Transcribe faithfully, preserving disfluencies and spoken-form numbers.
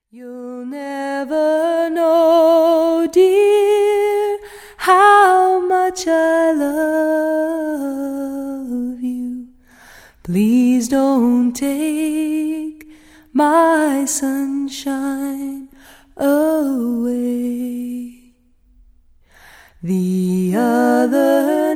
You'll never know, dear, how much I love you. Please don't take my sunshine away. The other